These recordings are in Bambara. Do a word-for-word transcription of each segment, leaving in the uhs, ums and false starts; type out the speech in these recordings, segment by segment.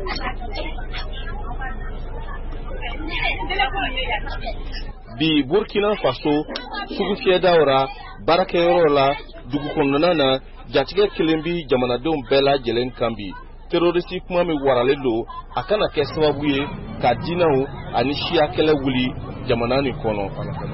Bi Burkina Faso sugu fiyɛdaw barakɛyɔrɔ la dugu kɔnɔna na jatigɛ kelen bi jamanadenw bɛɛ lajɛlen kan bi terroriste kuma min waralen don a kana kɛ sababu ye ka diinɛw ani siya kɛlɛ wuli jamana nin kɔnɔ.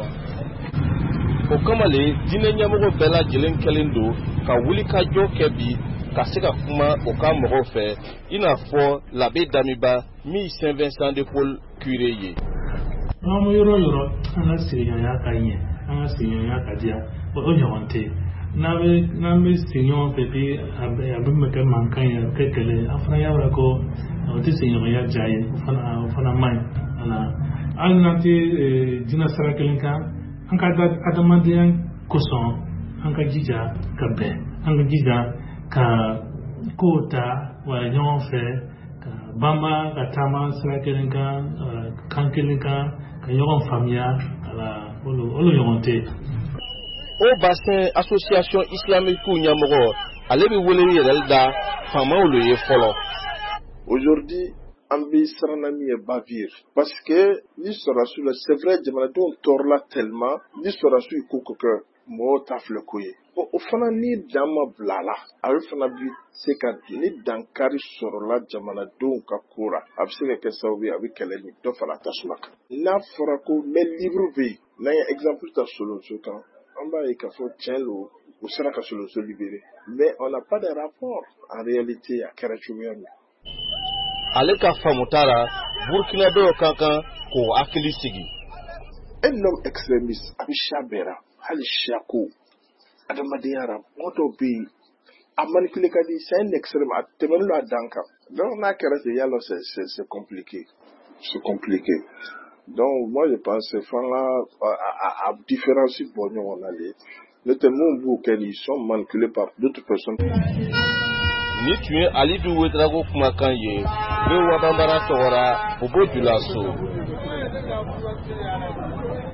O kama le diinɛ ɲɛmɔgɔ bɛɛ lajɛlen kɛlen don ka wuli ka jɔ kɛ bi ka se ka kuma o ka mɔgɔw fɛ i n'a fɔ L'abbé Damiba min Saint Vincent de Paul curé ye. N'an yɔrɔ yɔrɔ an ka sigiɲɔgɔnya ka ɲɛ an ka sigiɲɔgɔnya ka diya o ɲɔgɔn tɛ n'an bɛ n'an bɛ sigi ɲɔgɔn fɛ bi a bɛ a bɛ kɛ mankan ye a bɛ kɛ kɛlɛ an fana y'a wele ko o tɛ sigiɲɔgɔnya diya ye o fana o fana man ɲi wala hali n'an tɛ diinɛ sira kelen kan an ka adamadenya kosɔn an ka jija ka bɛn an ka jija ka kow ta wala ɲɔgɔn fɛ ka banba ka taama sira kelen kan kan kelen kan ka ɲɔgɔn faamuya wala olu ɲɔgɔn tɛ. O bassin association islamique ɲɛmɔgɔ ale bɛ wele yɛrɛ da faamaw lo ye fɔlɔ. Aujourd'hui an bɛ siran na min ye bavure parce que ni sɔrɔdasiw la c'est vrai jamanadenw tɔɔrɔla tellement ni sɔrɔdasiw ko ko kɛ mɔgɔw t'a filɛ ko ye bon o fana ni dan ma bila la a bɛ fana bi se ka ni dankari sɔrɔla jamanadenw ka ko la a bɛ se ka kɛ sababu ye a bɛ kɛlɛ ni dɔ fara tasuma kan n'a fɔra ko mais livre bɛ yen n'an ye exemple ta Solonso kan on b'a ye k'a fɔ tiɲɛ don u sera ka Solonso libérer mais on n'a pas de rapport en réalité a kɛra cogoya min. Ale ka faamuta la Burkina dɔw ka kan k'o hakili sigi. Un homme extrémiste a bɛ siya bɛɛ la hali siya ko adamadenya la mɔgɔ dɔw bɛ yen a manipuler ka di c'est un extrême a tɛmɛnen don a dan kan donc n'a kɛra ten yalɔ c'est c'est c'est compliqué c'est compliqué. Donc moi je pense que fanga a différence bɔ ɲɔgɔn na le ne tɛ mun b'u kɛ ils sont manipulés par d'autres personnes. Ni tun ye Alidu Ouedraogo kumakan ye ne wabanbara tɔgɔra Bobo Dioulasso.